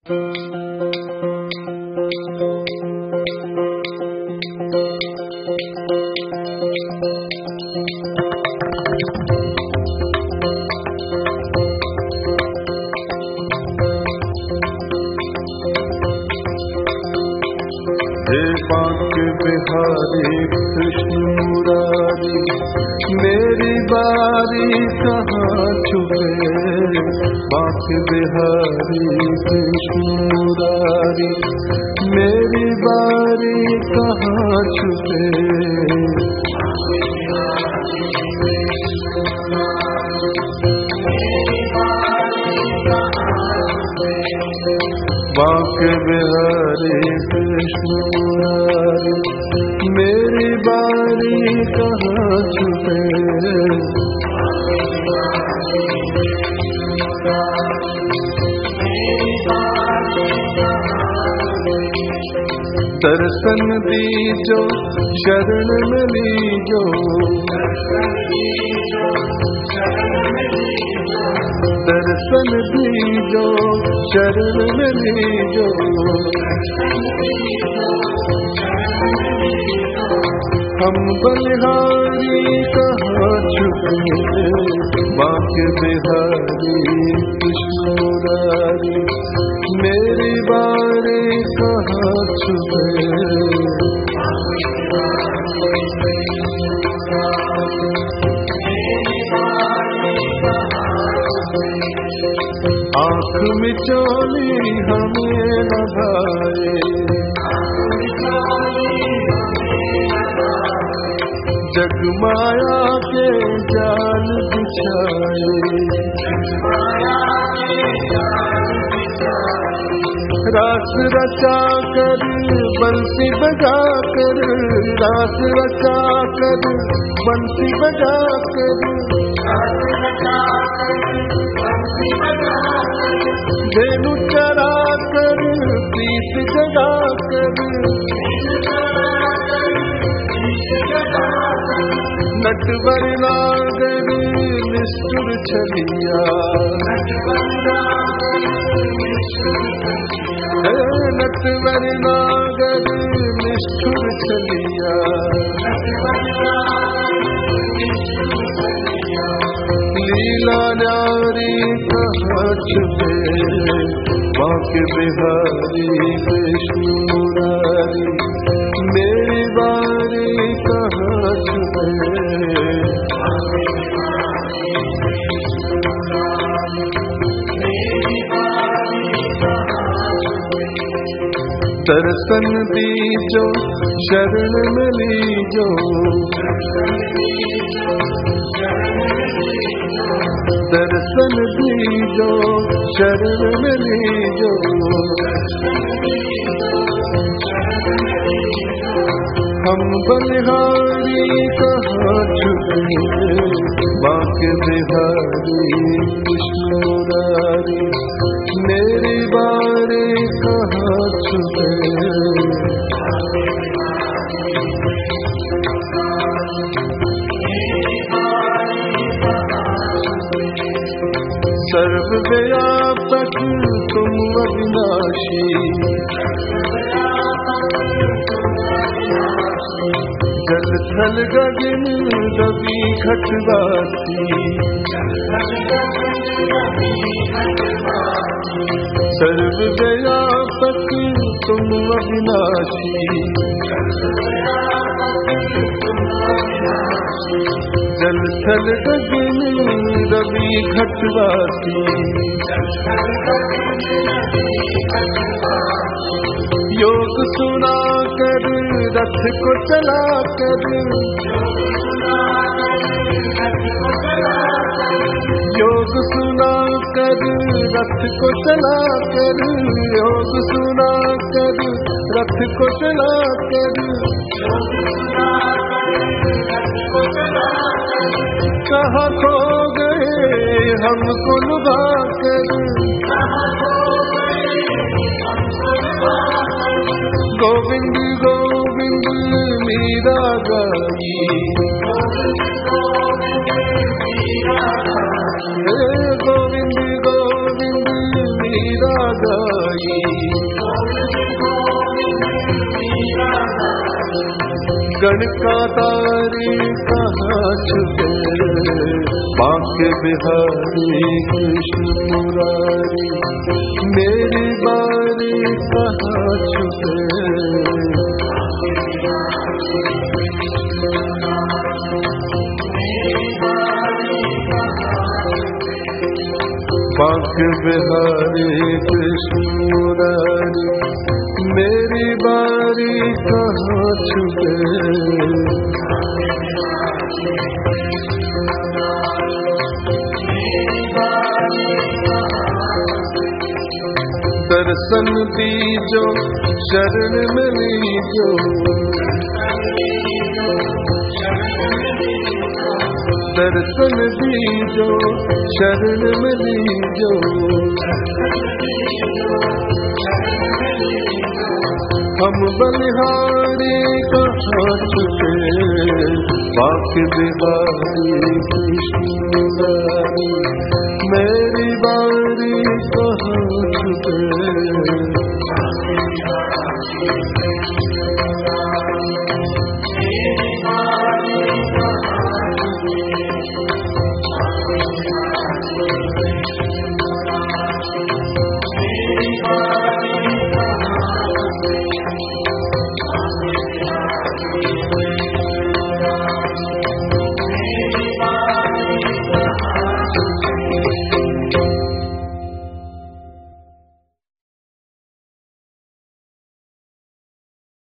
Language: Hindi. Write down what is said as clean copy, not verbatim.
बांके बिहारी कृष्ण मुरारी, मेरी बारी कहाँ छुपे। बांके बिहारी कृष्ण मुरारी, मेरी बारी कहाँ छुपे। बांके बिहारी कृष्ण मुरारी, मेरी बारी कहाँ छुपे। दर्शन दीजो शरण में लीजो, दर्शन दीजो शरण में लीजो। हम बलिहारी कहाँ छुपे। बांके बिहारी कृष्ण मुरारी, मेरी बारी कहाँ छुपे। आँख मिचौली हमें न भाए, जगमाया के जाल बिछाए। रास रचा कर बंसी बजा कर, रास रचा कर बंसी बजा कर। धेनु चरा कर प्रीत जगा कर, नटवर नागर निष्ठुर छलिया। नटवर नागर निष्ठुर छलिया। लीला न्यारी कहाँ छुपे। बांके बिहारी कृष्ण मुरारी, मेरी बारी कहाँ छुपे। दर्शन दीजो शरण में लीजो, दर्शन दीजो शरण में लीजो। हम बलिहारी कहाँ छुपे। बांके बिहारी कृष्ण मुरारी, मेरी बारी कहाँ छुपे। सर्वव्यापक तुम अविनाशी, जल थल गगन रवि घटवासी। सर्वव्यापक तुम अविनाशी, जल थल गगन रवि घटवासी। योग सुना कर रथ को चला कर, योग सुना कर रथ को चला कर, योग सुना कर रथ को चला कर। कहाँ खो गए हमको लुभा कर। गोविंद गोविंद मीरा गाई, गोविंद गोविंद मीरा गाई, गणकातारी कहाँ छुपे, बांके बिहारी कृष्ण मुरारी, मेरी बारी कहाँ छुपे। बांके बिहारी कृष्ण मुरारी, मेरी बारी कहाँ छुपे। दर्शन दीजो शरण में लीजो, दर्शन दीजो शरण में लीजो, हम बलिहारी कहाँ छुपे, बांके बिहारी कृष्ण मुरारी, मेरी बारी कहाँ छुपे।